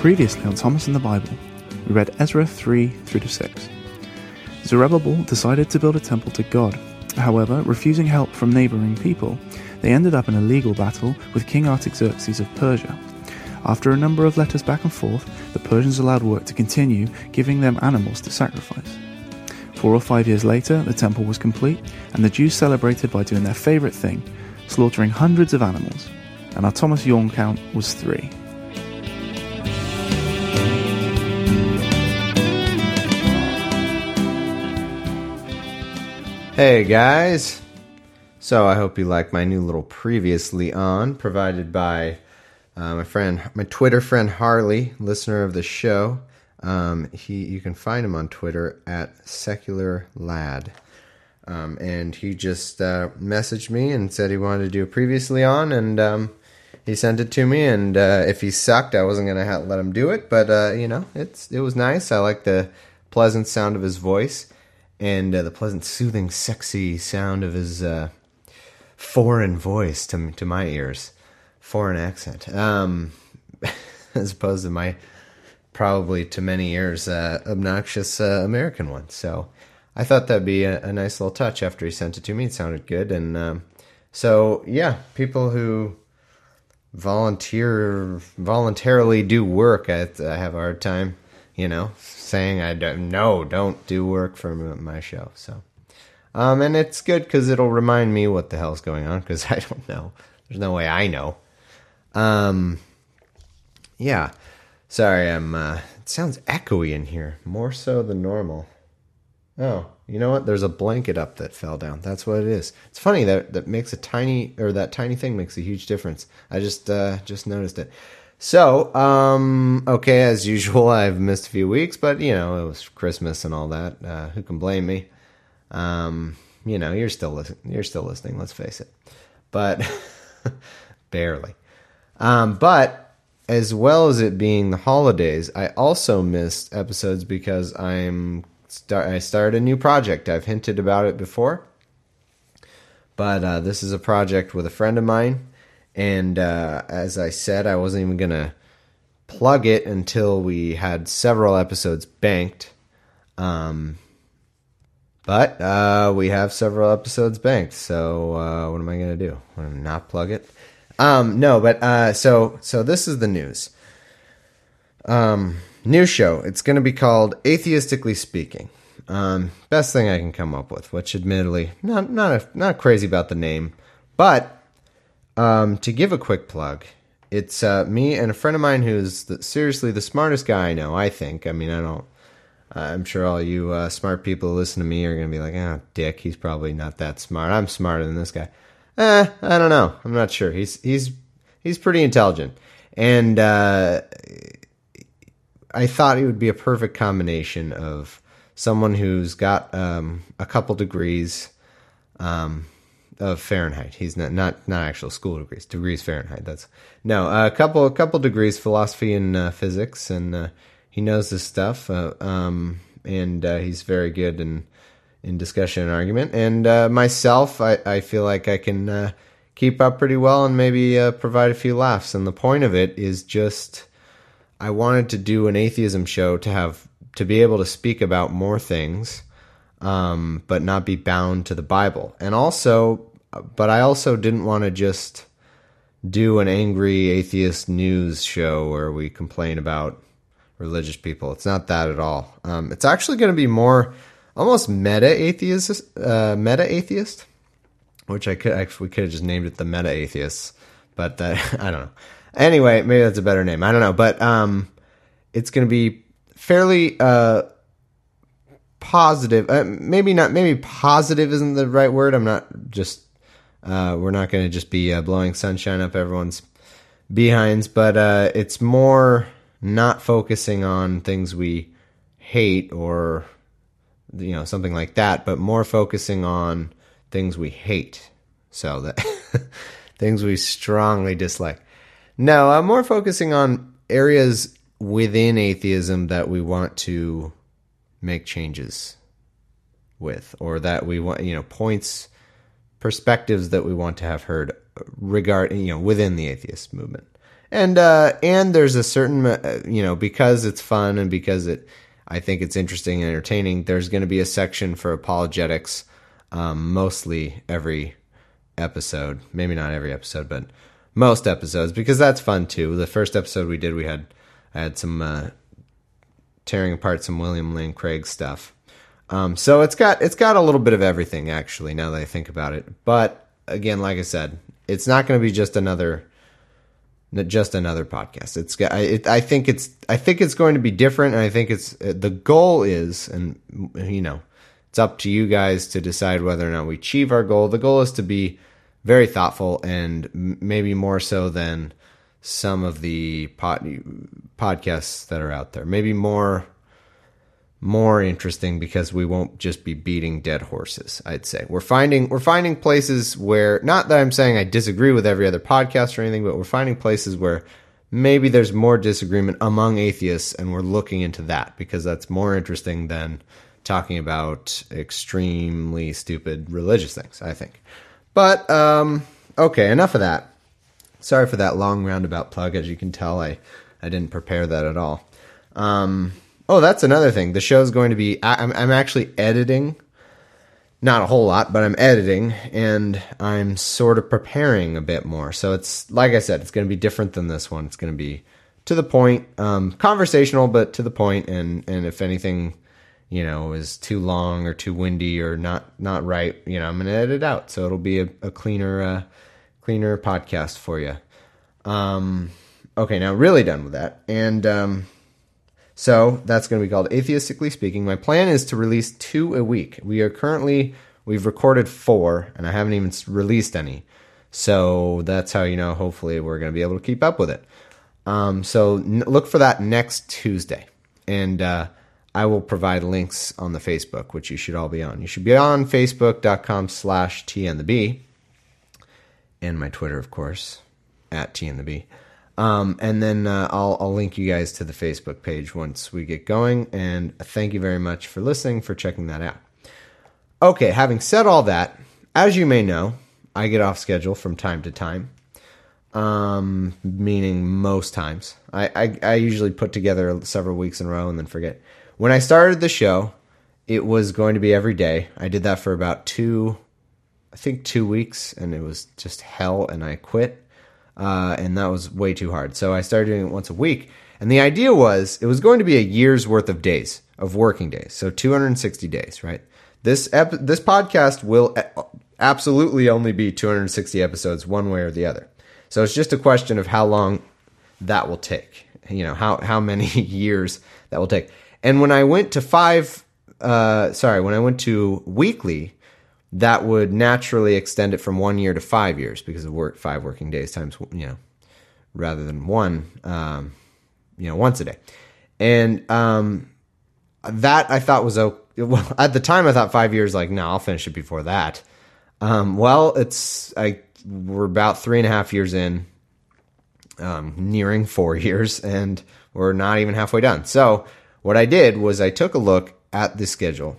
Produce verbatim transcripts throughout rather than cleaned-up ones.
Previously on Thomas and the Bible, we read Ezra three through to six. Zerubbabel decided to build a temple to God. However, refusing help from neighbouring people, they ended up in a legal battle with King Artaxerxes of Persia. After a number of letters back and forth, the Persians allowed work to continue, giving them animals to sacrifice. Four or five years later, the temple was complete, and the Jews celebrated by doing their favourite thing, slaughtering hundreds of animals. And our Thomas yawn count was three. Hey guys! So I hope you like my new little previously on, provided by uh, my friend, my Twitter friend Harley, listener of the show. Um, he, you can find him on Twitter at Secular Lad. Um, and he just uh, messaged me and said he wanted to do a previously on, and um, he sent it to me. And uh, if he sucked, I wasn't gonna have, let him do it. But uh, you know, it's it was nice. I like the pleasant sound of his voice. And uh, the pleasant, soothing, sexy sound of his uh, foreign voice to to my ears, foreign accent, um, as opposed to my probably to many ears uh, obnoxious uh, American one. So I thought that'd be a, a nice little touch. After he sent it to me, it sounded good, and um, so yeah, people who volunteer voluntarily do work, I, I have a hard time. You know, saying I don't no, don't do work for my show. So, um, and it's good because it'll remind me what the hell's going on because I don't know. There's no way I know. Um, yeah. Sorry, I'm. Uh, it sounds echoey in here, more so than normal. Oh, you know what? There's a blanket up that fell down. That's what it is. It's funny that that makes a tiny or that tiny thing makes a huge difference. I just uh, just noticed it. So, um, okay, as usual, I've missed a few weeks, but, you know, it was Christmas and all that. Uh, who can blame me? Um, you know, you're still listening, you're still listening, let's face it. But, barely. Um, but, as well as it being the holidays, I also missed episodes because I'm, start, I started a new project. I've hinted about it before. But, uh, this is a project with a friend of mine. And uh, as I said, I wasn't even going to plug it until we had several episodes banked. Um, but uh, we have several episodes banked, so uh, what am I going to do? I'm going to not plug it? Um, no, but uh, so so this is the news. Um, new show. It's going to be called Atheistically Speaking. Um, best thing I can come up with, which admittedly, not, not, a, not crazy about the name, but... Um, to give a quick plug, it's uh, me and a friend of mine who's the, seriously the smartest guy I know, I think. I mean, I don't... Uh, I'm sure all you uh, smart people who listen to me are going to be like, oh, dick, he's probably not that smart. I'm smarter than this guy. Eh, I don't know. I'm not sure. He's he's he's pretty intelligent. And uh, I thought he would be a perfect combination of someone who's got um, a couple degrees... Um, of Fahrenheit. He's not, not not actual school degrees. Degrees Fahrenheit. That's no a couple a couple degrees philosophy and uh, physics, and uh, he knows this stuff. Uh, um, and uh, he's very good in in discussion and argument. And uh, myself, I, I feel like I can uh, keep up pretty well and maybe uh, provide a few laughs. And the point of it is just I wanted to do an atheism show to have to be able to speak about more things. Um, but not be bound to the Bible. And also, but I also didn't want to just do an angry atheist news show where we complain about religious people. It's not that at all. Um, it's actually going to be more almost meta-atheist, uh, meta-atheist, which I could actually, we could have just named it the Meta-Atheists, but that, I don't know. Anyway, maybe that's a better name. I don't know. But um, it's going to be fairly... Uh, positive, uh, maybe not, maybe positive isn't the right word. I'm not just, uh, we're not going to just be uh, blowing sunshine up everyone's behinds, but uh, it's more not focusing on things we hate or, you know, something like that, but more focusing on things we hate. So that things we strongly dislike. No, I'm more focusing on areas within atheism that we want to make changes with, or that we want, you know, points, perspectives that we want to have heard regard, you know, within the atheist movement. And uh, and there's a certain, uh, you know, because it's fun and because it, I think it's interesting and entertaining, there's going to be a section for apologetics, um, mostly every episode. Maybe not every episode, but most episodes, because that's fun too. The first episode we did, we had I had some uh, tearing apart some William Lane Craig stuff. Um, so it's got it's got a little bit of everything, actually, now that I think about it. But again, like I said, it's not going to be just another. Just another podcast. It's I, it, I think it's I think it's going to be different, and I think it's the goal is, and you know, it's up to you guys to decide whether or not we achieve our goal. The goal is to be very thoughtful, and maybe more so than some of the pod, podcasts that are out there. Maybe more. more interesting, because we won't just be beating dead horses. I'd say we're finding we're finding places where, not that I'm saying I disagree with every other podcast or anything, but we're finding places where maybe there's more disagreement among atheists, and we're looking into that, because that's more interesting than talking about extremely stupid religious things, I think. But um, okay, enough of that. Sorry for that long roundabout plug. As you can tell, I I didn't prepare that at all. Um, Oh, that's another thing. The show's going to be, I'm, I'm actually editing, not a whole lot, but I'm editing, and I'm sort of preparing a bit more. So it's, like I said, it's going to be different than this one. It's going to be to the point, um, conversational, but to the point, and, and if anything, you know, is too long or too windy or not, not right, you know, I'm going to edit it out. So it'll be a, a cleaner, uh, cleaner podcast for you. Um, okay, now really done with that. And, um, So that's going to be called Atheistically Speaking. My plan is to release two a week. We are currently, we've recorded four, and I haven't even released any. So that's how, you know, hopefully we're going to be able to keep up with it. Um, so n- look for that next Tuesday. And uh, I will provide links on the Facebook, which you should all be on. You should be on facebook.com slash TNTheB. And my Twitter, of course, at TNTheB. Um, and then uh, I'll, I'll link you guys to the Facebook page once we get going. And thank you very much for listening, for checking that out. Okay, having said all that, as you may know, I get off schedule from time to time, um, meaning most times. I, I, I usually put together several weeks in a row and then forget. When I started the show, it was going to be every day. I did that for about two, I think two weeks, and it was just hell, and I quit. Uh, and that was way too hard. So I started doing it once a week. And the idea was, it was going to be a year's worth of days, of working days. So two hundred sixty days, right? This ep- this podcast will a- absolutely only be two hundred sixty episodes, one way or the other. So it's just a question of how long that will take. You know, how, how many years that will take. And when I went to five, uh, sorry, when I went to weekly, that would naturally extend it from one year to five years because of work, five working days times, you know, rather than one, um, you know, once a day. And um, that I thought was okay. Well, at the time I thought five years, like, no, I'll finish it before that. Um, well, it's, I, we're about three and a half years in, um, nearing four years, and we're not even halfway done. So what I did was I took a look at the schedule,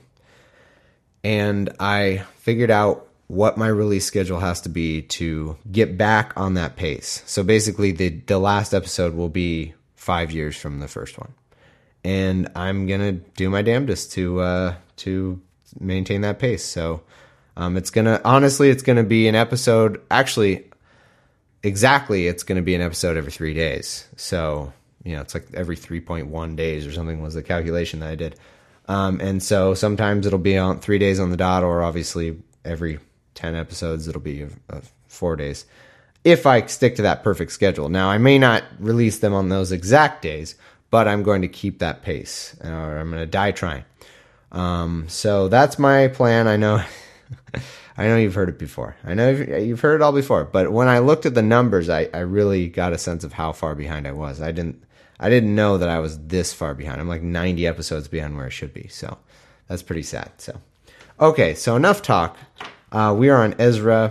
and I figured out what my release schedule has to be to get back on that pace. So basically, the, the last episode will be five years from the first one. And I'm going to do my damnedest to uh, to maintain that pace. So um, it's going to, honestly, it's going to be an episode, actually, exactly, it's going to be an episode every three days. So, you know, it's like every three point one days or something was the calculation that I did. Um, and so sometimes it'll be on three days on the dot, or obviously every ten episodes, it'll be uh, four days. If I stick to that perfect schedule. Now, I may not release them on those exact days, but I'm going to keep that pace, or I'm going to die trying. Um, so that's my plan. I know, I know you've heard it before. I know you've, you've heard it all before, but when I looked at the numbers, I, I really got a sense of how far behind I was. I didn't, I didn't know that I was this far behind. I'm like ninety episodes behind where I should be. So that's pretty sad. So, okay. So enough talk. Uh, we are on Ezra,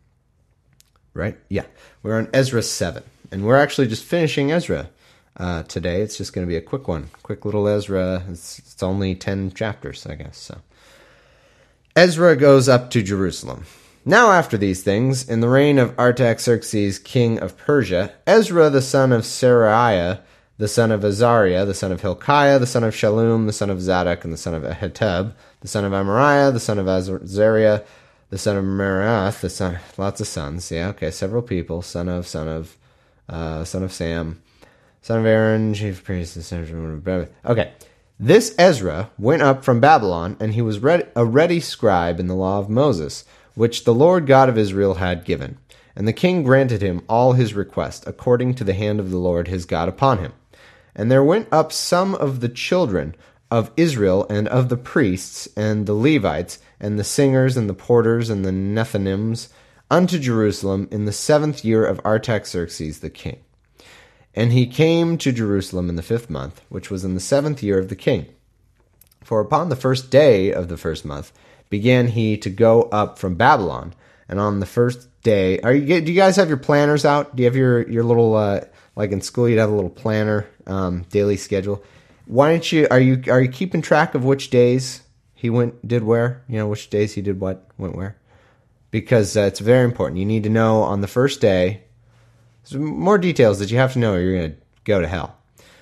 right? Yeah. We're on Ezra seven, and we're actually just finishing Ezra, uh, today. It's just going to be a quick one, quick little Ezra. It's, it's only ten chapters, I guess. So Ezra goes up to Jerusalem. Now after these things, in the reign of Artaxerxes, king of Persia, Ezra the son of Seraiah, the son of Azariah, the son of Hilkiah, the son of Shallum, the son of Zadok, and the son of Ahitub, the son of Amariah, the son of Azariah, the son of Merath, the son, lots of sons, yeah, okay, several people, son of, son of, uh, son of Sam, son of Aaron, chief priest, the son of, okay. This Ezra went up from Babylon, and he was read, a ready scribe in the law of Moses, which the Lord God of Israel had given. And the king granted him all his request, according to the hand of the Lord his God upon him. And there went up some of the children of Israel, and of the priests, and the Levites, and the singers, and the porters, and the Nethinims, unto Jerusalem in the seventh year of Artaxerxes the king. And he came to Jerusalem in the fifth month, which was in the seventh year of the king. For upon the first day of the first month began he to go up from Babylon. And on the first day, are you? Do you guys have your planners out? Do you have your your little uh, like in school? You'd have a little planner, um, daily schedule. Why don't you? Are you are you keeping track of which days he went did where? You know, which days he did what, went where? Because uh, it's very important. You need to know on the first day. There's more details that you have to know or you're going to go to hell.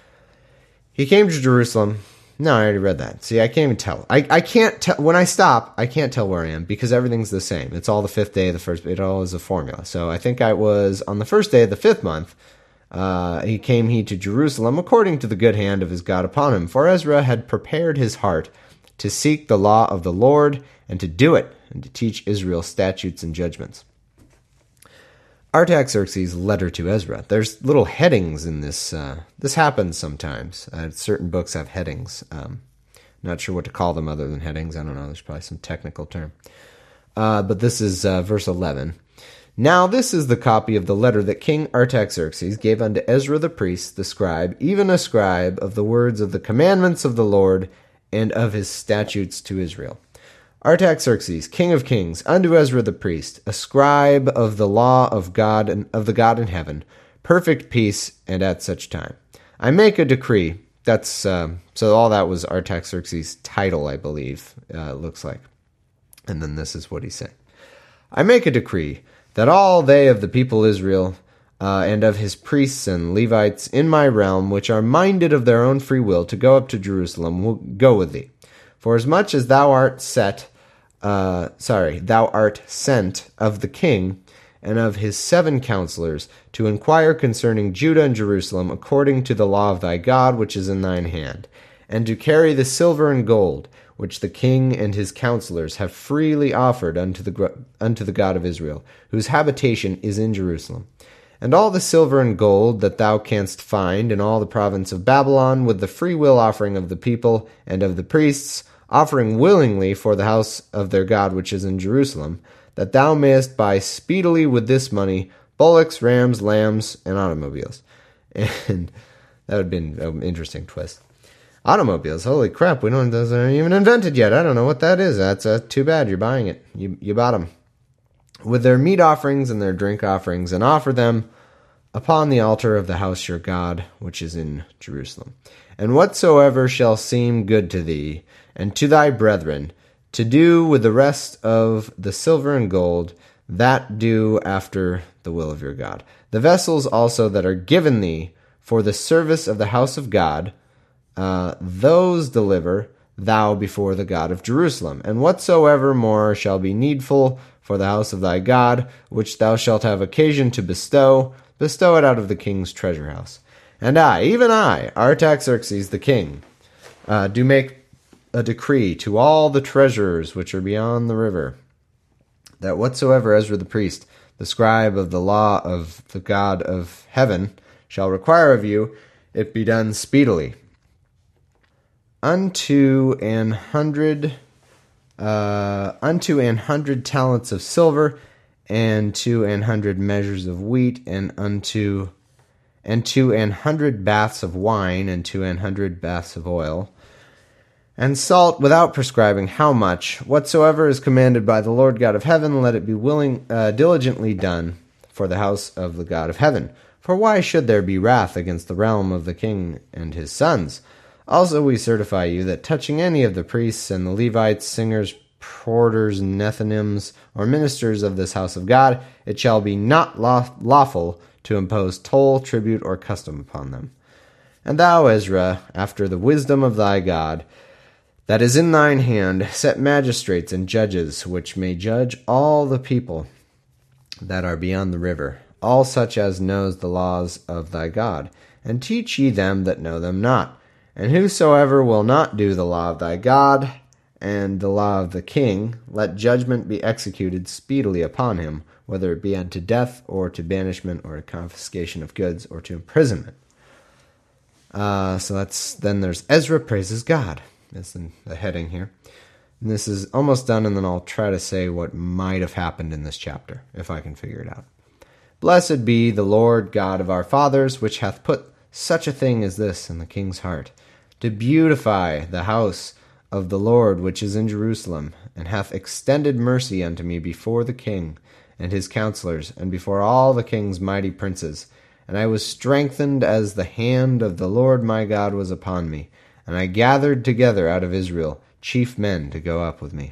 He came to Jerusalem. No, I already read that. See, I can't even tell. I, I can't tell. When I stop, I can't tell where I am because everything's the same. It's all the fifth day of the first. It all is a formula. So I think I was on the first day of the fifth month. Uh, he came he to Jerusalem according to the good hand of his God upon him. For Ezra had prepared his heart to seek the law of the Lord and to do it and to teach Israel statutes and judgments. Artaxerxes' letter to Ezra. There's little headings in this. Uh, this happens sometimes. Uh, certain books have headings. Um, not sure what to call them other than headings. I don't know. There's probably some technical term. Uh, but this is uh, verse eleven. Now this is the copy of the letter that King Artaxerxes gave unto Ezra the priest, the scribe, even a scribe of the words of the commandments of the Lord and of his statutes to Israel. Artaxerxes, king of kings, unto Ezra the priest, a scribe of the law of God and of the God in heaven, perfect peace, and at such time. I make a decree. That's uh, so. All that was Artaxerxes' title, I believe. Uh, it looks like, and then this is what he said: I make a decree that all they of the people Israel uh, and of his priests and Levites in my realm, which are minded of their own free will to go up to Jerusalem, will go with thee. For as much as thou art set, uh, sorry, thou art sent of the king and of his seven counselors to inquire concerning Judah and Jerusalem according to the law of thy God which is in thine hand, and to carry the silver and gold which the king and his counselors have freely offered unto the unto the God of Israel, whose habitation is in Jerusalem. And all the silver and gold that thou canst find in all the province of Babylon, with the free will offering of the people and of the priests, offering willingly for the house of their God which is in Jerusalem, that thou mayest buy speedily with this money bullocks, rams, lambs, and automobiles. And that would have been an interesting twist. Automobiles, holy crap, we don't, those aren't even invented yet. I don't know what that is. That's uh, too bad, you're buying it. You, you bought them. With their meat offerings and their drink offerings, and offer them upon the altar of the house your God, which is in Jerusalem. And whatsoever shall seem good to thee, and to thy brethren, to do with the rest of the silver and gold, that do after the will of your God. The vessels also that are given thee for the service of the house of God, uh, those deliver thou before the God of Jerusalem. And whatsoever more shall be needful for the house of thy God, which thou shalt have occasion to bestow, bestow it out of the king's treasure house. And I, even I, Artaxerxes the king, uh, do make a decree to all the treasurers which are beyond the river, that whatsoever Ezra the priest, the scribe of the law of the God of heaven, shall require of you, it be done speedily. Unto an hundred, uh, unto an hundred talents of silver, and to an hundred measures of wheat, and unto and to an hundred baths of wine, and to an hundred baths of oil, and salt, without prescribing how much, whatsoever is commanded by the Lord God of heaven, let it be willing, uh, diligently done for the house of the God of heaven. For why should there be wrath against the realm of the king and his sons? Also we certify you that touching any of the priests and the Levites, singers, porters, Nethinims, or ministers of this house of God, it shall be not law- lawful to impose toll, tribute, or custom upon them. And thou, Ezra, after the wisdom of thy God, that is in thine hand, set magistrates and judges, which may judge all the people that are beyond the river, all such as knows the laws of thy God, and teach ye them that know them not. And whosoever will not do the law of thy God, and the law of the king, let judgment be executed speedily upon him, whether it be unto death, or to banishment, or to confiscation of goods, or to imprisonment. Uh, so that's then there's Ezra praises God. That's in the heading here. And this is almost done, and then I'll try to say what might have happened in this chapter, if I can figure it out. Blessed be the Lord God of our fathers, which hath put such a thing as this in the king's heart, to beautify the house of the Lord which is in Jerusalem, and hath extended mercy unto me before the king and his counselors, and before all the king's mighty princes. And I was strengthened as the hand of the Lord my God was upon me, and I gathered together out of Israel chief men to go up with me.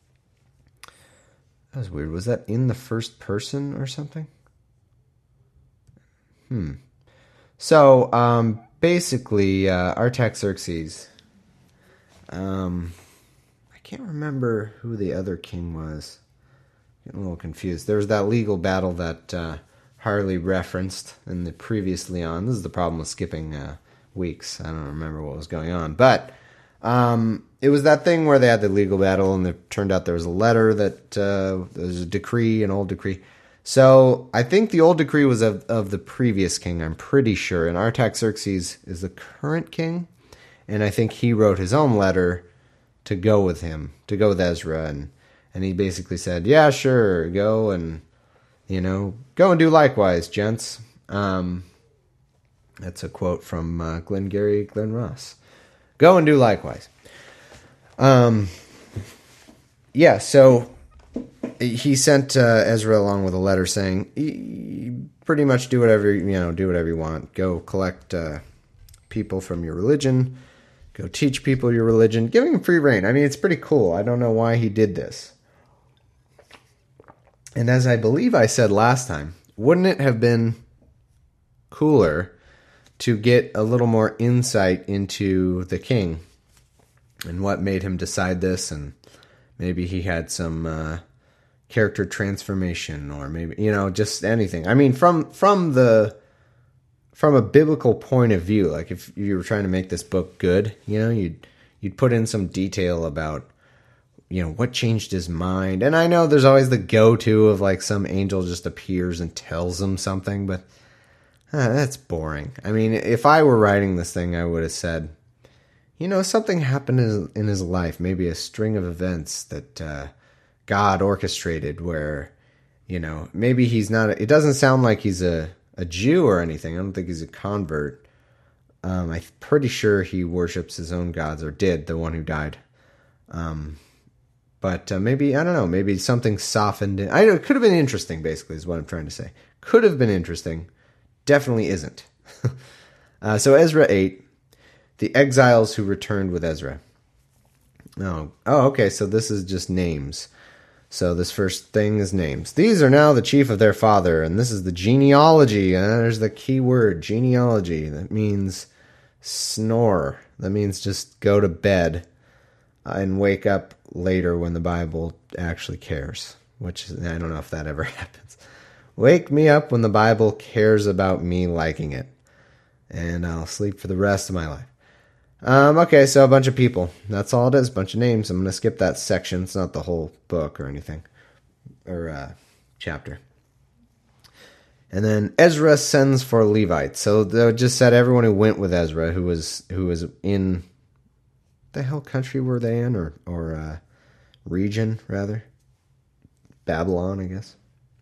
That was weird. Was that in the first person or something? Hmm. So, um, basically, uh, Artaxerxes, um, I can't remember who the other king was. Getting a little confused. There was that legal battle that uh, Harley referenced in the previously on. This is the problem with skipping uh, weeks. I don't remember what was going on. But um, it was that thing where they had the legal battle, and it turned out there was a letter that uh, there was a decree, an old decree. So I think the old decree was of, of the previous king, I'm pretty sure. And Artaxerxes is the current king. And I think he wrote his own letter to go with him, to go with Ezra. And, and he basically said, yeah, sure, go and, you know, go and do likewise, gents. Um, that's a quote from uh, Glengarry Glen Ross. Go and do likewise. Um, yeah, so he sent uh, Ezra along with a letter saying, pretty much do whatever, you know, do whatever you want. Go collect uh, people from your religion. Go teach people your religion. Giving him free reign. I mean, it's pretty cool. I don't know why he did this. And as I believe I said last time, wouldn't it have been cooler to get a little more insight into the king and what made him decide this? And maybe he had some uh, character transformation, or maybe, you know, just anything. I mean, from from the from a biblical point of view, like if you were trying to make this book good, you know, you'd you'd put in some detail about, you know, what changed his mind. And I know there's always the go-to of like some angel just appears and tells him something, but uh, that's boring. I mean, if I were writing this thing, I would have said, you know, something happened in his, in his life, maybe a string of events that uh, God orchestrated where, you know, maybe he's not, it doesn't sound like he's a, a Jew or anything. I don't think he's a convert. Um, I'm pretty sure he worships his own gods, or did, the one who died. Um, but uh, maybe, I don't know, maybe something softened it. I, it could have been interesting, basically, is what I'm trying to say. Could have been interesting. Definitely isn't. uh, so Ezra eight. The exiles who returned with Ezra. Oh, oh, okay, so this is just names. So this first thing is names. These are now the chief of their father, and this is the genealogy. Uh, there's the key word, genealogy. That means snore. That means just go to bed and wake up later when the Bible actually cares. Which, is, I don't know if that ever happens. Wake me up when the Bible cares about me liking it. And I'll sleep for the rest of my life. Um, okay, so a bunch of people. That's all it is, a bunch of names. I'm going to skip that section. It's not the whole book or anything. Or uh, chapter. And then Ezra sends for Levites. So they just said everyone who went with Ezra, who was who was in... the hell country were they in? Or, or uh, region, rather? Babylon, I guess.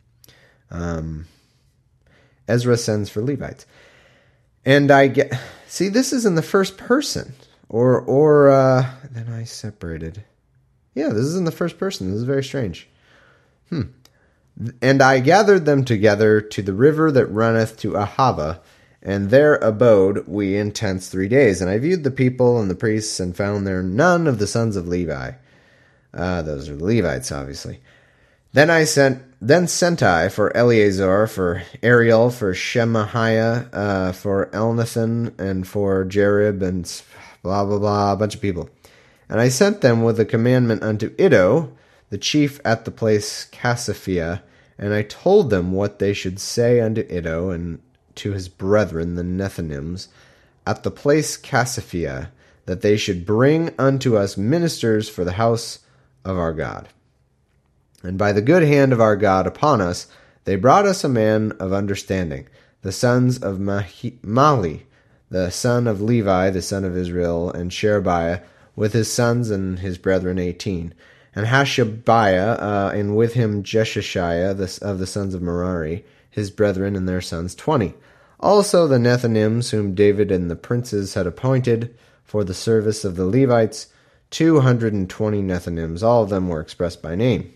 Um, Ezra sends for Levites. And I get... See, this is in the first person. Or, or, uh... then I separated. Yeah, this is in the first person. This is very strange. Hmm. And I gathered them together to the river that runneth to Ahava, and there abode we in tents three days. And I viewed the people and the priests, and found there none of the sons of Levi. Uh, those are the Levites, obviously. Then I sent, then sent I for Eleazar, for Ariel, for Shemahiah, uh, for Elnathan, and for Jerib, and blah, blah, blah, a bunch of people. And I sent them with a commandment unto Iddo, the chief at the place Cassiphia, and I told them what they should say unto Iddo and to his brethren, the Nethinims, at the place Cassiphia, that they should bring unto us ministers for the house of our God. And by the good hand of our God upon us, they brought us a man of understanding, the sons of Mahi- Mali, the son of Levi, the son of Israel, and Sherebiah, with his sons and his brethren eighteen, and Hashabiah, uh, and with him Jeshishiah, the, of the sons of Merari, his brethren and their sons twenty. Also the Nethinims, whom David and the princes had appointed for the service of the Levites, two hundred and twenty Nethinims. All of them were expressed by name.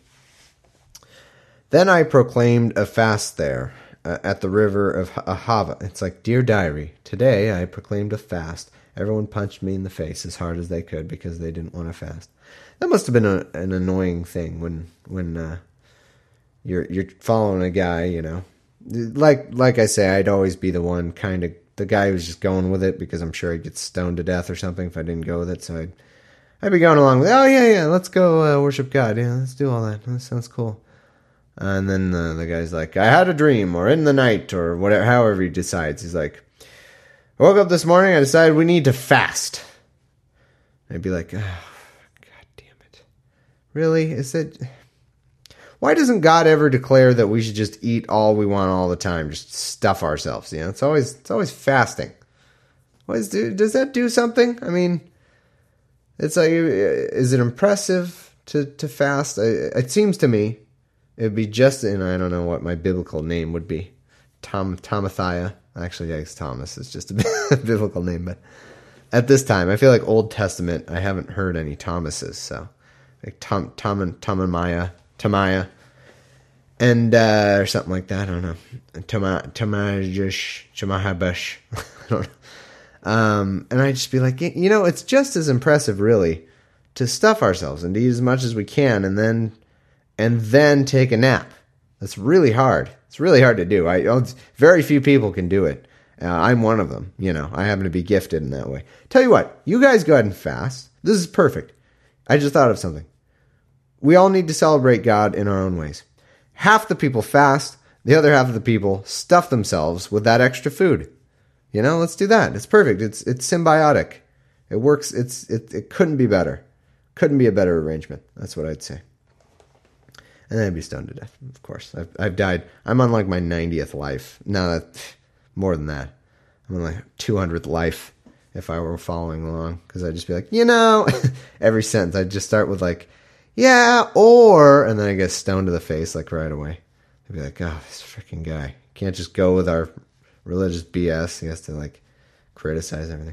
Then I proclaimed a fast there, uh, at the river of Ahava. It's like, Dear Diary, today I proclaimed a fast. Everyone punched me in the face as hard as they could because they didn't want to fast. That must have been a, an annoying thing when when uh, you're you're following a guy, you know. Like like I say, I'd always be the one kind of the guy who's just going with it because I'm sure I'd get stoned to death or something if I didn't go with it. So I'd I'd be going along with, oh yeah yeah, let's go uh, worship God. Yeah, let's do all that. That sounds cool. And then uh, the guy's like, I had a dream, or in the night, or whatever. However he decides, he's like, I woke up this morning. I decided we need to fast. I'd be like, oh, God damn it. Really? Is it? Why doesn't God ever declare that we should just eat all we want all the time, just stuff ourselves? You know, it's always it's always fasting. What is, does that do something? I mean, it's like, is it impressive to to fast? It seems to me it'd be just, and I don't know what my biblical name would be, Tom Tomathiah. Actually, I guess Thomas is just a biblical name, but at this time, I feel like Old Testament, I haven't heard any Thomases, so like Tom, Tom, Tomamiah, Tomaiah, and uh, or something like that. I don't know. Toma, Tomajish, Tomahabush. I don't know. Um, and I'd just be like, you know, it's just as impressive, really, to stuff ourselves and to eat as much as we can, and then and then take a nap. That's really hard. It's really hard to do. I very few people can do it. Uh, I'm one of them. You know, I happen to be gifted in that way. Tell you what, you guys go ahead and fast. This is perfect. I just thought of something. We all need to celebrate God in our own ways. Half the people fast. The other half of the people stuff themselves with that extra food. You know, let's do that. It's perfect. It's it's symbiotic. It works. It's it. It couldn't be better. Couldn't be a better arrangement. That's what I'd say. And then I'd be stoned to death, of course. I've, I've died. I'm on like my ninetieth life. No, that, more than that. I'm on like two hundredth life if I were following along. Because I'd just be like, you know, every sentence I'd just start with like, yeah, or, and then I get stoned to the face like right away. I'd be like, oh, this freaking guy. Can't just go with our religious B S. He has to like criticize everything.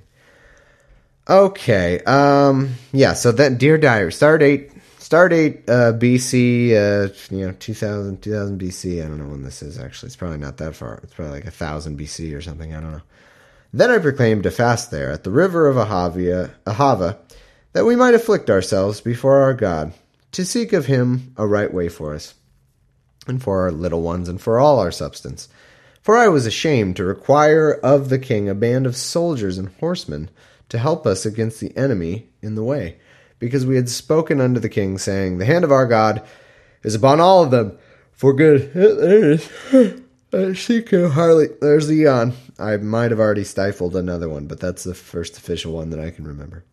Okay. Um, yeah, so then Dear Diary, Start date. Start date uh, B C, uh, you know, two thousand, two thousand B C. I don't know when this is, actually. It's probably not that far. It's probably like one thousand B C or something. I don't know. Then I proclaimed a fast there at the river of Ahavia, Ahava, that we might afflict ourselves before our God, to seek of him a right way for us, and for our little ones, and for all our substance. For I was ashamed to require of the king a band of soldiers and horsemen to help us against the enemy in the way, because we had spoken unto the king, saying, the hand of our God is upon all of them for good. There it is. I see Harley. There's the yawn. I might have already stifled another one, but that's the first official one that I can remember.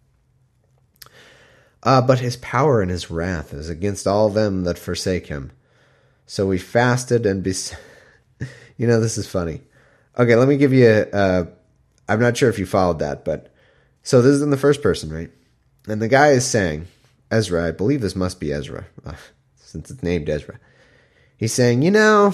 Uh, but his power and his wrath is against all them that forsake him. So we fasted and bes- you know, this is funny. Okay, let me give you a, uh, I'm not sure if you followed that, but so this is in the first person, right? And the guy is saying, Ezra, I believe this must be Ezra, uh, since it's named Ezra. He's saying, you know,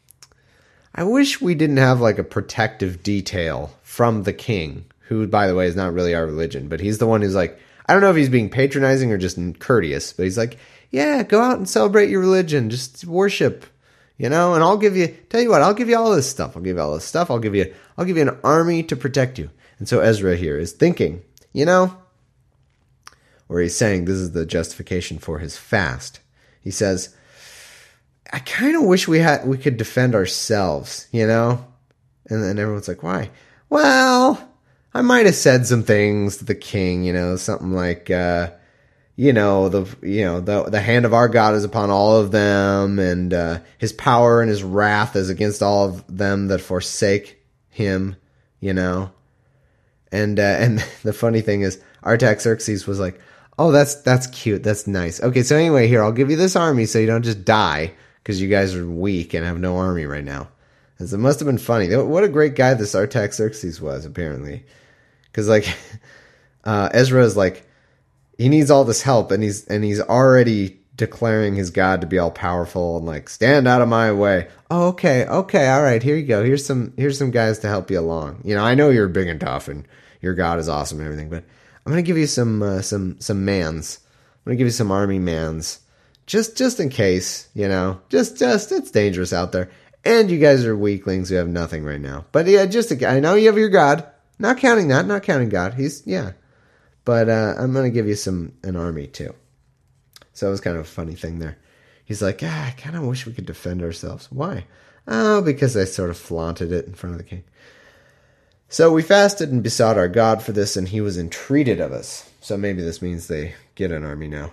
I wish we didn't have like a protective detail from the king, who, by the way, is not really our religion, but he's the one who's like, I don't know if he's being patronizing or just courteous, but he's like, yeah, go out and celebrate your religion, just worship, you know, and I'll give you, tell you what, I'll give you all this stuff. I'll give you all this stuff. I'll give you, I'll give you an army to protect you. And so Ezra here is thinking, you know, where he's saying this is the justification for his fast. He says, I kind of wish we had we could defend ourselves, you know? And then everyone's like, why? Well, I might have said some things to the king, you know, something like, uh, you know, the you know the the hand of our God is upon all of them, and uh, his power and his wrath is against all of them that forsake him, you know. And uh, and the funny thing is, Artaxerxes was like, oh, that's that's cute, that's nice. Okay, so anyway, here, I'll give you this army so you don't just die because you guys are weak and have no army right now. It must have been funny. What a great guy this Artaxerxes was, apparently. Because, like, uh, Ezra is like, he needs all this help, and he's and he's already declaring his God to be all powerful and like, stand out of my way. Oh, okay, okay, all right, here you go. Here's some here's some guys to help you along. You know, I know you're big and tough, and your God is awesome and everything, but I'm gonna give you some uh, some some mans. I'm gonna give you some army mans, just just in case. You know, just just it's dangerous out there, and you guys are weaklings who have nothing right now. But yeah, just I know you have your God. Not counting that. Not counting God. He's yeah. But uh, I'm going to give you some an army, too. So it was kind of a funny thing there. He's like, ah, I kind of wish we could defend ourselves. Why? Oh, because I sort of flaunted it in front of the king. So we fasted and besought our God for this, and he was entreated of us. So maybe this means they get an army now.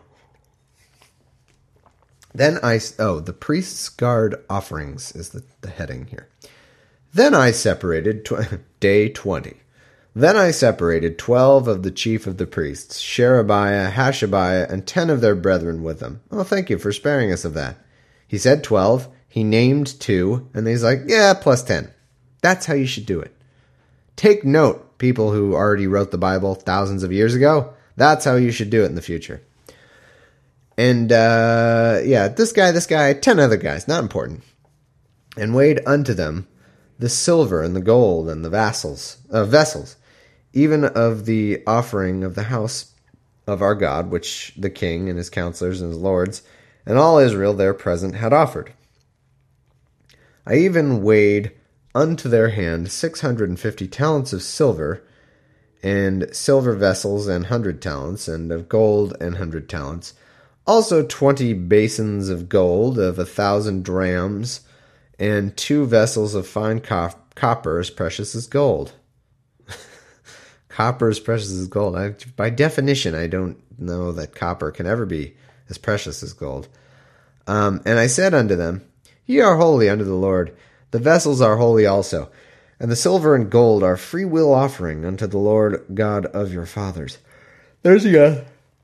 Then I... Oh, the priest's guard offerings is the, the heading here. Then I separated... Tw- day twenty. Then I separated twelve of the chief of the priests, Sherebiah, Hashabiah, and ten of their brethren with them. Oh, thank you for sparing us of that. He said twelve, he named two, and he's like, yeah, plus ten. That's how you should do it. Take note, people who already wrote the Bible thousands of years ago. That's how you should do it in the future. And, uh, yeah, this guy, this guy, ten other guys, not important. And weighed unto them the silver and the gold and the vassals, uh, vessels, even of the offering of the house of our God, which the king and his counselors and his lords, and all Israel there present had offered. I even weighed unto their hand six hundred and fifty talents of silver, and silver vessels an hundred talents, and of gold an hundred talents, also twenty basins of gold of a thousand drams, and two vessels of fine cop- copper as precious as gold. Copper as precious as gold. I, by definition, I don't know that copper can ever be as precious as gold. Um, and I said unto them, Ye are holy unto the Lord. The vessels are holy also. And the silver and gold are free will offering unto the Lord God of your fathers. There's a guy.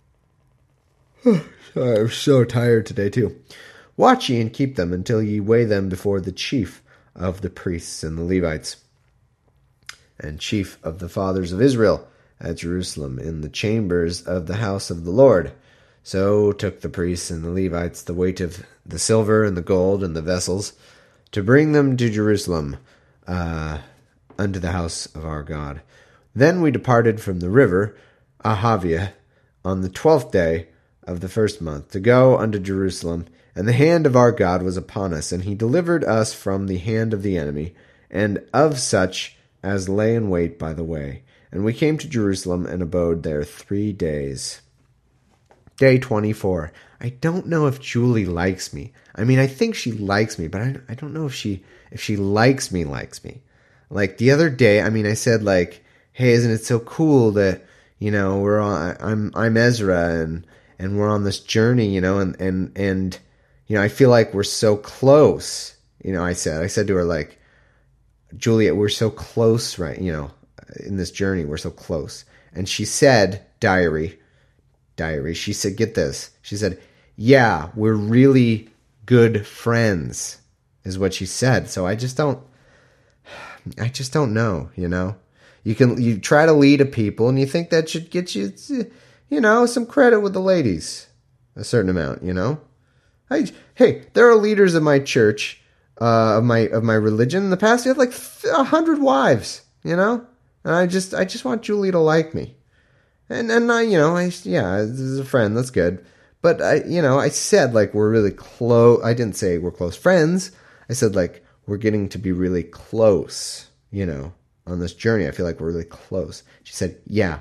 Sorry, I'm so tired today too. Watch ye and keep them until ye weigh them before the chief of the priests and the Levites, and chief of the fathers of Israel at Jerusalem, in the chambers of the house of the Lord. So took the priests and the Levites the weight of the silver and the gold and the vessels, to bring them to Jerusalem, uh, unto the house of our God. Then we departed from the river Ahaviah on the twelfth day of the first month, to go unto Jerusalem. And the hand of our God was upon us, and he delivered us from the hand of the enemy, and of such as lay in wait by the way. And we came to Jerusalem and abode there three days. Day twenty-four. I don't know if Julie likes me. I mean, I think she likes me, but I, I don't know if she if she likes me, likes me. Like the other day, I mean, I said like, hey, isn't it so cool that, you know, we're on, I'm I'm Ezra and and we're on this journey, you know, and and and you know, I feel like we're so close. You know, I said I said to her like, Juliet, we're so close, right? You know, in this journey, we're so close. And she said, diary, diary, she said, get this. She said, yeah, we're really good friends, is what she said. So I just don't, I just don't know, you know. You can, you try to lead a people and you think that should get you, you know, some credit with the ladies, a certain amount, you know. I, hey, there are leaders of my church, Uh, of my of my religion in the past, you have like a hundred wives, you know, and I just I just want Julie to like me, and and I you know I yeah this is a friend, that's good, but I you know I said like we're really close. I didn't say we're close friends. I said like we're getting to be really close, you know, on this journey. I feel like we're really close. She said, yeah,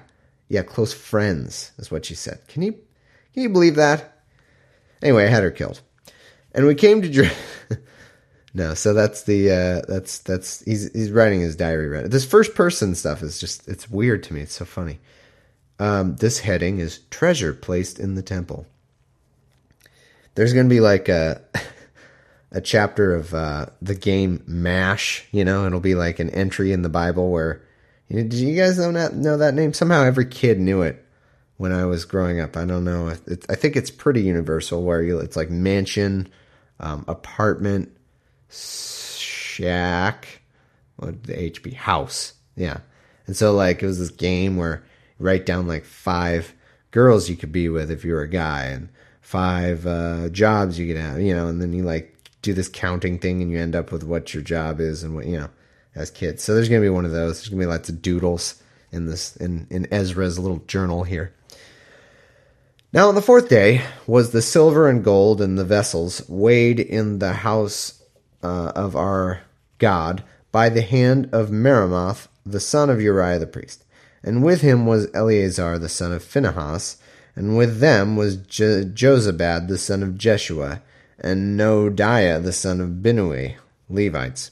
Yeah, close friends is what she said. Can you can you believe that? Anyway, I had her killed. And we came to Jer- No, so that's the uh, that's that's he's he's writing his diary right. This first person stuff is just it's weird to me. It's so funny. Um, this heading is treasure placed in the temple. There's going to be like a a chapter of uh, the game MASH, you know, it'll be like an entry in the Bible where, you know, did you guys know that, know that name? Somehow every kid knew it when I was growing up. I don't know. It, I think it's pretty universal where you, it's like mansion, um, apartment, shack, what would the H be? House. Yeah. And so like it was this game where you write down like five girls you could be with if you were a guy and five uh, jobs you could have, you know, and then you like do this counting thing and you end up with what your job is and what, you know, as kids. So there's going to be one of those. There's going to be lots of doodles in this, in, in Ezra's little journal here. Now on the fourth day was the silver and gold and the vessels weighed in the house uh, of our God by the hand of Meremoth, the son of Uriah the priest. And with him was Eleazar, the son of Phinehas, and with them was Je- Jozabad, the son of Jeshua, and Noadiah, the son of Binnui, Levites.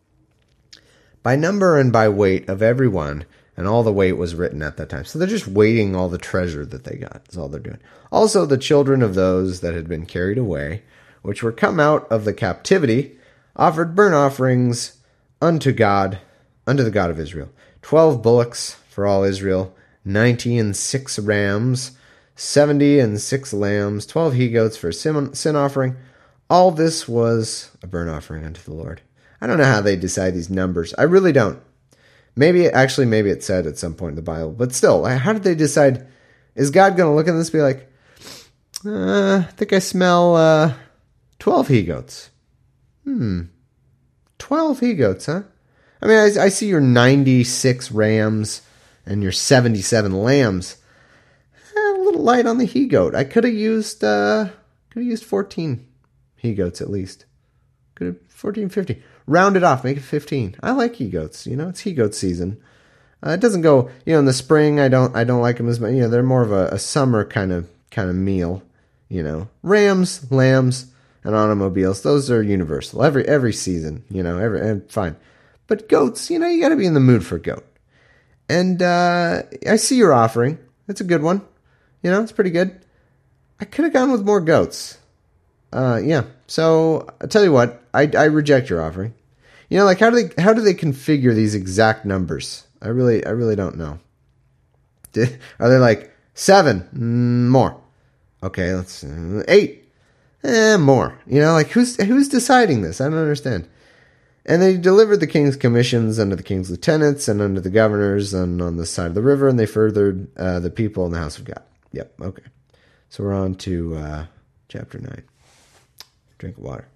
By number and by weight of every one, and all the weight was written at that time. So they're just weighting all the treasure that they got, is all they're doing. Also the children of those that had been carried away, which were come out of the captivity, offered burnt offerings unto God, unto the God of Israel. Twelve bullocks for all Israel, ninety and six rams, seventy and six lambs, twelve he-goats for sin, sin offering. All this was a burnt offering unto the Lord. I don't know how they decide these numbers. I really don't. Maybe, actually, maybe it said at some point in the Bible. But still, how did they decide? Is God going to look at this and be like, uh, I think I smell uh, twelve he-goats. Hmm. twelve he-goats, huh? I mean, I, I see your ninety-six rams and your seventy-seven lambs. Eh, a little light on the he-goat. I could have used, uh, could have used fourteen he-goats at least. Could have fourteen, fifteen. Round it off, make it fifteen. I like he-goats. You know, it's he-goat season. Uh, it doesn't go, you know, in the spring. I don't, I don't like them as much. You know, they're more of a, a summer kind of, kind of meal. You know, rams, lambs, and automobiles. Those are universal. Every, every season. You know, every, and fine. But goats, you know, you got to be in the mood for a goat. And uh, I see your offering. It's a good one. You know, it's pretty good. I could have gone with more goats. Uh, yeah. So I tell you what, I, I reject your offering. You know, like how do they how do they configure these exact numbers? I really I really don't know. Did, are they like seven mm, more? Okay, let's uh, eight, eh, more. You know, like who's who's deciding this? I don't understand. And they delivered the king's commissions unto the king's lieutenants and unto the governors and on the side of the river, and they furthered uh, the people in the house of God. Yep. Okay. So we're on to uh, chapter nine. Drink of water.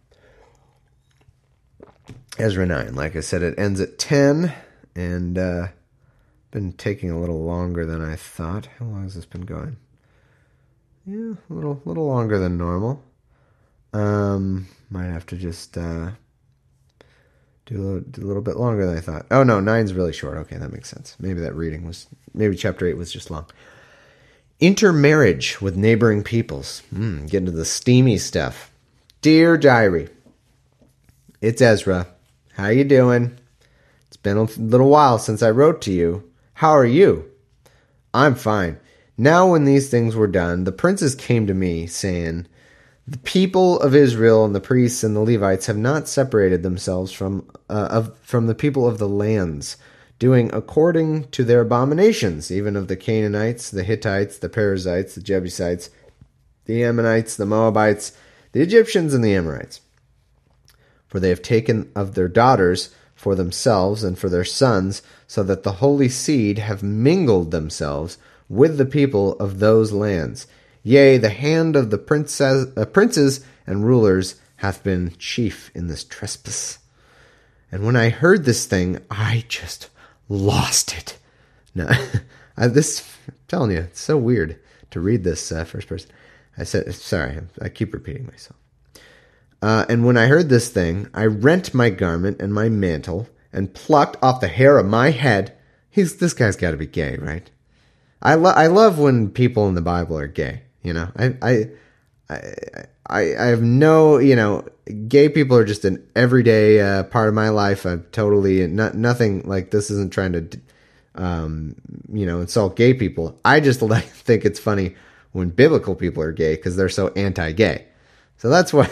Ezra nine. Like I said, it ends at ten, and uh, been taking a little longer than I thought. How long has this been going? Yeah, a little, little longer than normal. Um, might have to just uh, do a little, do a little bit longer than I thought. Oh no, nine's really short. Okay, that makes sense. Maybe that reading was, maybe chapter eight was just long. Intermarriage with neighboring peoples. Mm, get into the steamy stuff. Dear Diary, it's Ezra. How you doing? It's been a little while since I wrote to you. How are you? I'm fine. Now when these things were done, the princes came to me, saying, the people of Israel and the priests and the Levites have not separated themselves from uh, of, from the people of the lands, doing according to their abominations, even of the Canaanites, the Hittites, the Perizzites, the Jebusites, the Ammonites, the Moabites, the Egyptians, and the Amorites. For they have taken of their daughters for themselves and for their sons, so that the holy seed have mingled themselves with the people of those lands. Yea, the hand of the princes, uh, princes and rulers hath been chief in this trespass. And when I heard this thing, I just lost it. Now, I, this, I'm telling you, it's so weird to read this uh, first person. I said, sorry, I keep repeating myself. Uh, and when I heard this thing, I rent my garment and my mantle and plucked off the hair of my head. He's this guy's got to be gay, right? I lo- I love when people in the Bible are gay. You know, I I I I, I have no, you know, gay people are just an everyday uh, part of my life. I'm totally not nothing like this. Isn't trying to, um, you know, insult gay people. I just like think it's funny when biblical people are gay because they're so anti-gay. So that's why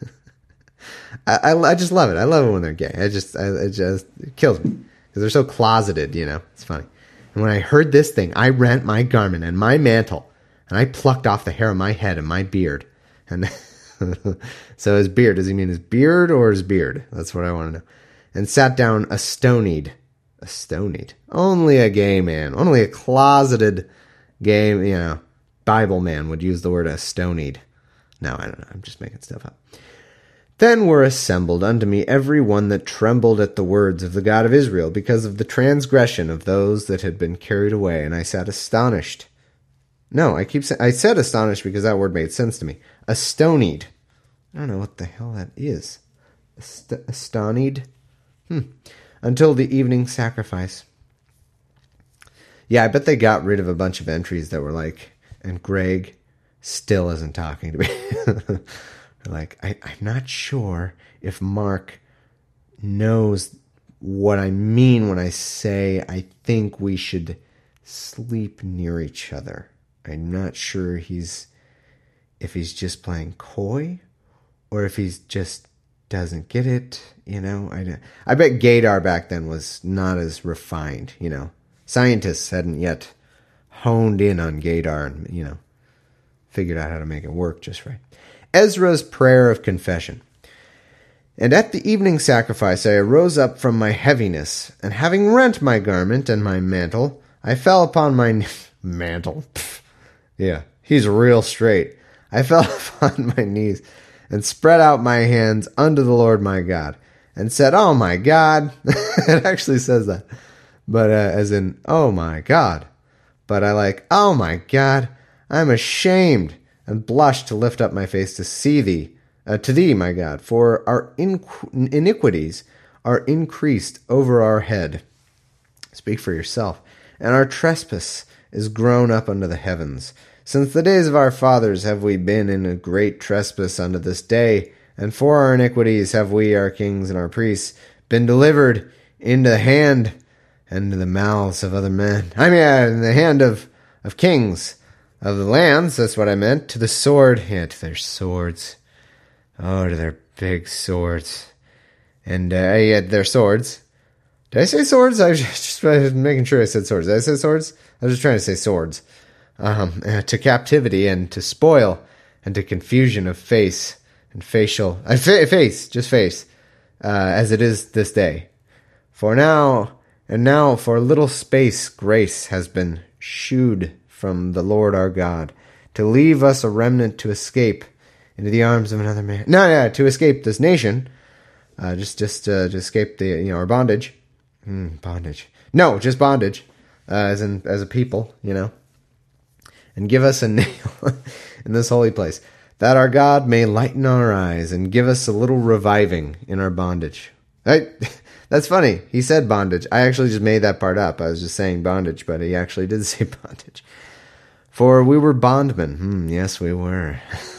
I, I I just love it. I love it when they're gay. I just I, it just it kills me because they're so closeted. You know, it's funny. And when I heard this thing, I rent my garment and my mantle, and I plucked off the hair of my head and my beard. And so his beard, does he mean his beard or his beard? That's what I want to know. And sat down astonied. Astonied. Only a gay man, only a closeted gay, you know, Bible man would use the word astonied. No, I don't know. I'm just making stuff up. Then were assembled unto me every one that trembled at the words of the God of Israel, because of the transgression of those that had been carried away. And I sat astonished. No, I keep saying, I said astonished because that word made sense to me. Astonied. I don't know what the hell that is. Ast- astonied? Hmm. Until the evening sacrifice. Yeah, I bet they got rid of a bunch of entries that were like, and Greg still isn't talking to me. Like, I, I'm not sure if Mark knows what I mean when I say I think we should sleep near each other. I'm not sure he's if he's just playing coy or if he's just doesn't get it. You know, I, I bet gaydar back then was not as refined. You know, scientists hadn't yet honed in on gaydar and, you know, figured out how to make it work just right. Ezra's prayer of confession. And at the evening sacrifice I arose up from my heaviness, and having rent my garment and my mantle, I fell upon my n- mantle. Pfft. Yeah, he's real straight. I fell upon my knees and spread out my hands unto the Lord my God, and said, "Oh my God." It actually says that, but uh, as in, "Oh my God." But I like, "Oh my God, I'm ashamed." And blushed to lift up my face to see thee, uh, to thee, my God, for our inqu- iniquities are increased over our head. Speak for yourself. And our trespass is grown up unto the heavens. Since the days of our fathers have we been in a great trespass unto this day, and for our iniquities have we, our kings and our priests, been delivered into the hand and into the mouths of other men. I mean, uh, in the hand of, of kings. Of the lands, that's what I meant, to the sword. Yeah, to their swords. Oh, to their big swords. And, uh, yeah, their swords. Did I say swords? I was just making sure I said swords. Did I say swords? I was just trying to say swords. Um, uh, to captivity and to spoil and to confusion of face and facial. Uh, fa- face, just face. Uh, as it is this day. For now, and now for a little space, grace has been shewed from the Lord our God, to leave us a remnant to escape into the arms of another man. No, no, to escape this nation, uh, just, just uh, to escape the, you know, our bondage. Mm, bondage. No, just bondage, uh, as in as a people, you know. And give us a nail in this holy place, that our God may lighten our eyes and give us a little reviving in our bondage. Right? That's funny. He said bondage. I actually just made that part up. I was just saying bondage, but he actually did say bondage. For we were bondmen. Hmm, yes, we were.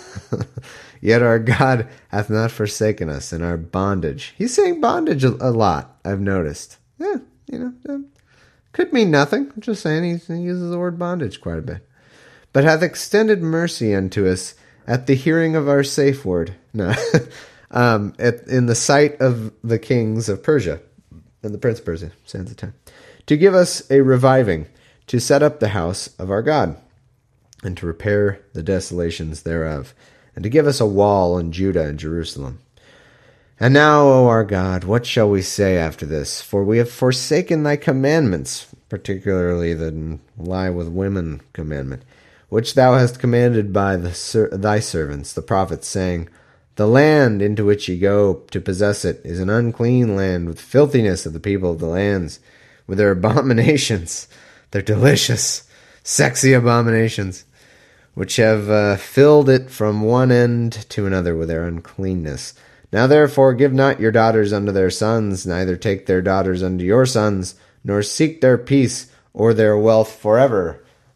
Yet our God hath not forsaken us in our bondage. He's saying bondage a, a lot, I've noticed. Yeah, you know, um, could mean nothing. I'm just saying he, he uses the word bondage quite a bit. But hath extended mercy unto us at the hearing of our safe word. No, um, at, in the sight of the kings of Persia, and the prince of Persia, sans the time, to give us a reviving, to set up the house of our God, and to repair the desolations thereof, and to give us a wall in Judah and Jerusalem. And now, O our God, what shall we say after this? For we have forsaken thy commandments, particularly the lie with women commandment, which thou hast commanded by the ser- thy servants, the prophets, saying, The land into which ye go to possess it is an unclean land, with filthiness of the people of the lands, with their abominations, their delicious, sexy abominations, which have uh, filled it from one end to another with their uncleanness. Now therefore give not your daughters unto their sons, neither take their daughters unto your sons, nor seek their peace or their wealth forever.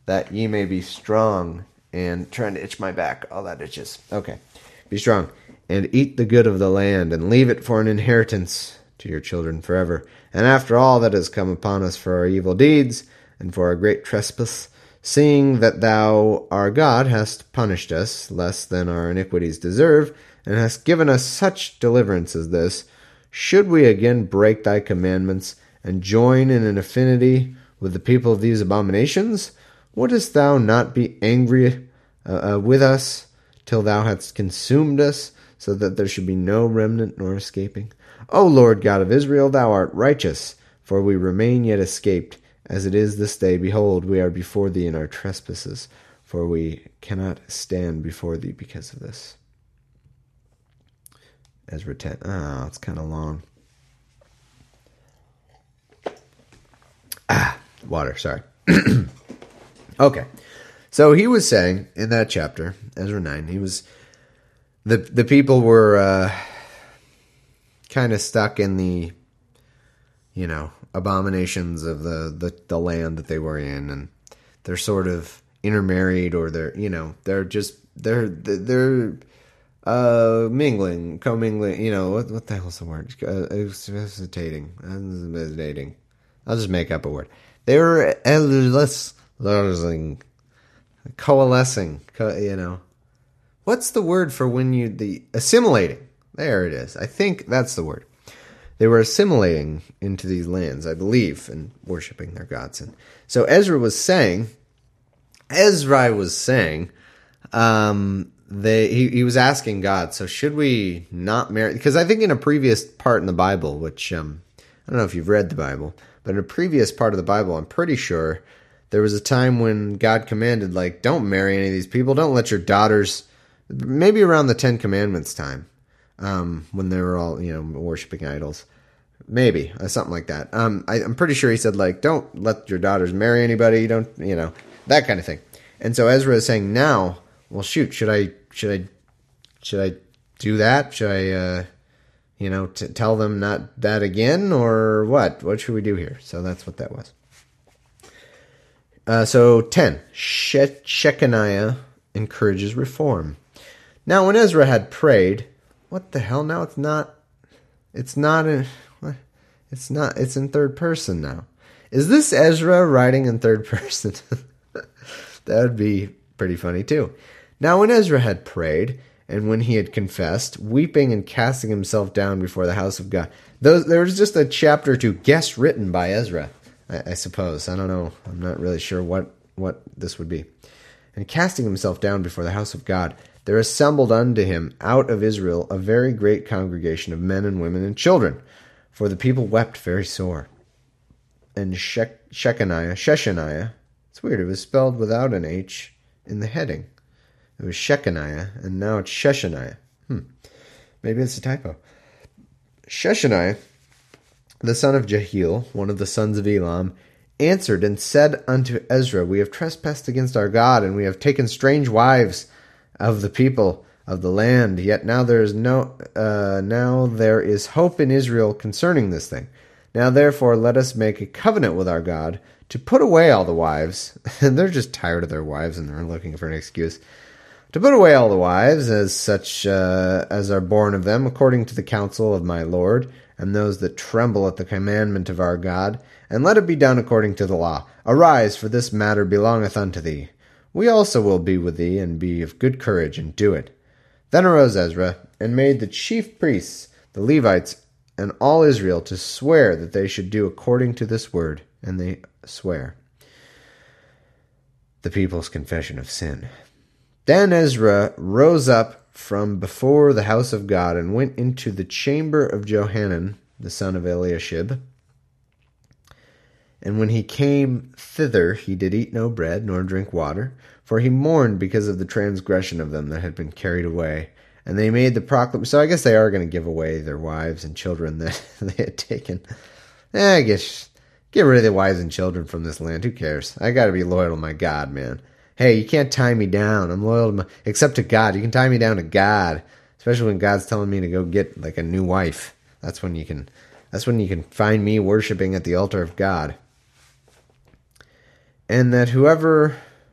that ye may be strong, and trying to itch my back. All that itches. Okay. Be strong, and eat the good of the land, and leave it for an inheritance to your children forever. And after all that has come upon us for our evil deeds, and for our great trespass, seeing that thou, our God, hast punished us less than our iniquities deserve, and hast given us such deliverance as this, should we again break thy commandments, and join in an affinity with the people of these abominations? Wouldest thou not be angry uh, uh, with us, till thou hadst consumed us, so that there should be no remnant nor escaping? O Lord God of Israel, thou art righteous, for we remain yet escaped. As it is this day, behold, we are before thee in our trespasses, for we cannot stand before thee because of this. Ezra ten. Ah, oh, it's kind of long. Ah, water, sorry. Okay. So he was saying in that chapter, Ezra nine, he was the the people were uh, kind of stuck in the, you know, abominations of the, the, the land that they were in, and they're sort of intermarried, or they're, you know, they're just they're they're uh, mingling, commingling. You know, what what the hell's the word? Uh, hesitating, hesitating. I'll just make up a word. They were coalescing, coalescing. Co- you know, what's the word for when you the assimilating? There it is. I think that's the word. They were assimilating into these lands, I believe, and worshiping their gods. And so Ezra was saying, Ezra was saying, um, they he, he was asking God, so should we not marry? Because I think in a previous part in the Bible, which um, I don't know if you've read the Bible, but in a previous part of the Bible, I'm pretty sure there was a time when God commanded, like, don't marry any of these people. Don't let your daughters, maybe around the Ten Commandments time. Um, when they were all, you know, worshiping idols. Maybe, uh, something like that. Um, I, I'm pretty sure he said, like, don't let your daughters marry anybody, don't, you know, that kind of thing. And so Ezra is saying now, well, shoot, should I, should I, should I do that? Should I, uh, you know, t- tell them not that again, or what? What should we do here? So that's what that was. Uh, so ten, she- Shechaniah encourages reform. Now, when Ezra had prayed, what the hell? Now it's not, it's not, in, it's not, it's in third person now. Is this Ezra writing in third person? That would be pretty funny too. Now when Ezra had prayed, and when he had confessed, weeping and casting himself down before the house of God. Those, there was just a chapter or two guest written by Ezra, I, I suppose. I don't know. I'm not really sure what, what this would be. And casting himself down before the house of God, there assembled unto him out of Israel a very great congregation of men and women and children, for the people wept very sore. And she- Shechaniah, Shechaniah, it's weird, it was spelled without an H in the heading. It was Shechaniah, and now it's Shechaniah. Hmm, maybe it's a typo. Shechaniah, the son of Jehiel, one of the sons of Elam, answered and said unto Ezra, we have trespassed against our God, and we have taken strange wives of the people of the land. Yet now there is no, uh, now there is hope in Israel concerning this thing. Now therefore let us make a covenant with our God to put away all the wives. And they're just tired of their wives, and they're looking for an excuse. To put away all the wives, as such uh, as are born of them, according to the counsel of my Lord, and those that tremble at the commandment of our God, and let it be done according to the law. Arise, for this matter belongeth unto thee. We also will be with thee, and be of good courage, and do it. Then arose Ezra, and made the chief priests, the Levites, and all Israel to swear that they should do according to this word, and they swear. The people's confession of sin. Then Ezra rose up from before the house of God, and went into the chamber of Johanan, the son of Eliashib. And when he came thither, he did eat no bread, nor drink water, for he mourned because of the transgression of them that had been carried away. And they made the proclamation. So I guess they are going to give away their wives and children that they had taken. Eh, I guess, get rid of the wives and children from this land. Who cares? I got to be loyal to my God, man. Hey, you can't tie me down. I'm loyal to my, except to God. You can tie me down to God, especially when God's telling me to go get like a new wife. That's when you can, that's when you can find me worshiping at the altar of God. And that whoever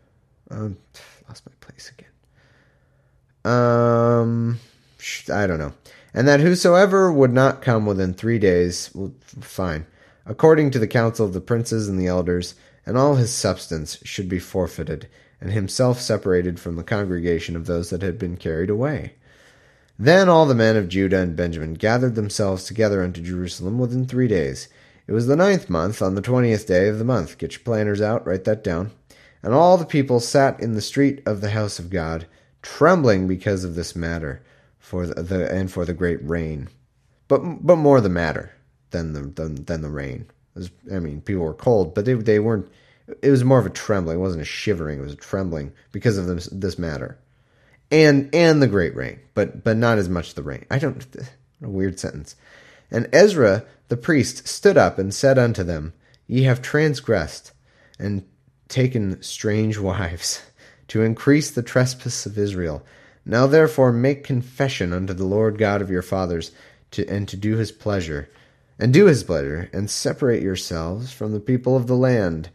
Um, lost my place again. Um, I don't know. And that whosoever would not come within three days, well, fine, according to the counsel of the princes and the elders, and all his substance should be forfeited, and himself separated from the congregation of those that had been carried away. Then all the men of Judah and Benjamin gathered themselves together unto Jerusalem within three days. It was the ninth month, on the twentieth day of the month. Get your planners out, write that down. And all the people sat in the street of the house of God, trembling because of this matter, for the, the and for the great rain. But but more the matter than the than, than the rain. It was, I mean, people were cold, but they they weren't. It was more of a trembling. It wasn't a shivering. It was a trembling because of this, this matter, and and the great rain. But but not as much the rain. I don't. What a weird sentence. And Ezra the priest stood up and said unto them, Ye have transgressed and taken strange wives, to increase the trespass of Israel. Now therefore make confession unto the Lord God of your fathers, to and to do his pleasure, and do his pleasure, and separate yourselves from the people of the land,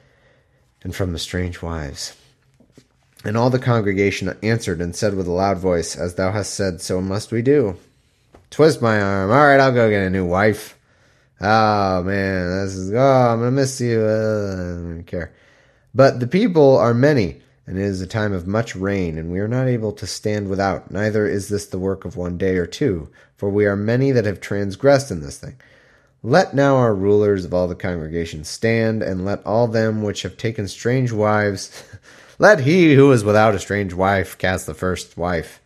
and from the strange wives. And all the congregation answered and said with a loud voice, As thou hast said, so must we do. Twist my arm. All right, I'll go get a new wife. Oh, man, this is, oh, I'm going to miss you. Uh, I don't care. But the people are many, and it is a time of much rain, and we are not able to stand without. Neither is this the work of one day or two, for we are many that have transgressed in this thing. Let now our rulers of all the congregation stand, and let all them which have taken strange wives, let he who is without a strange wife cast the first wife.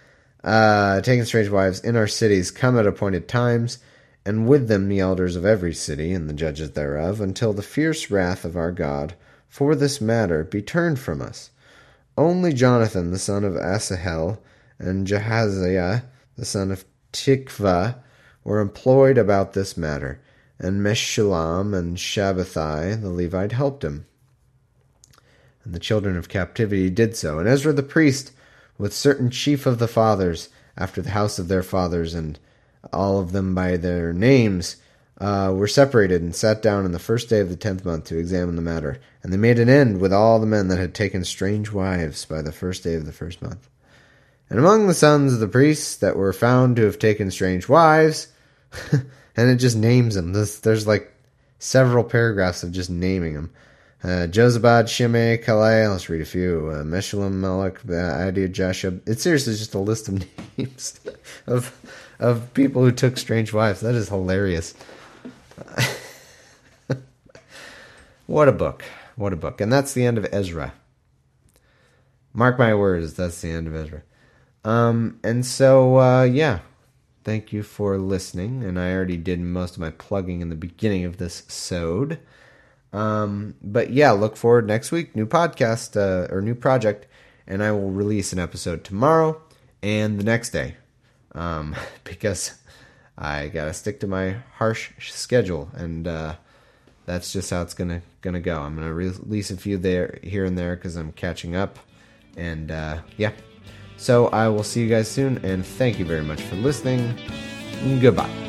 Uh, taking strange wives in our cities come at appointed times, and with them the elders of every city and the judges thereof, until the fierce wrath of our God for this matter be turned from us. Only Jonathan the son of Asahel and Jahaziah the son of Tikvah were employed about this matter, and Meshullam and Shabbathai the Levite helped him. And the children of captivity did so, and Ezra the priest with certain chief of the fathers, after the house of their fathers, and all of them by their names, uh, were separated, and sat down on the first day of the tenth month to examine the matter. And they made an end with all the men that had taken strange wives by the first day of the first month. And among the sons of the priests that were found to have taken strange wives, and it just names them. There's, there's like several paragraphs of just naming them. Uh, Jozabad, Shimei, Kalai, let's read a few. Uh, Meshullam, Malak, Adi, Jashub. It's seriously just a list of names of of people who took strange wives. That is hilarious. What a book. What a book. And that's the end of Ezra. Mark my words, that's the end of Ezra. Um, and so, uh, yeah. Thank you for listening. And I already did most of my plugging in the beginning of this sode. Um, but yeah, look forward next week, new podcast, uh, or new project, and I will release an episode tomorrow and the next day, um, because I gotta stick to my harsh schedule, and, uh, that's just how it's gonna, gonna go. I'm gonna re- release a few there, here and there, cause I'm catching up, and, uh, yeah, so I will see you guys soon, and thank you very much for listening. Goodbye.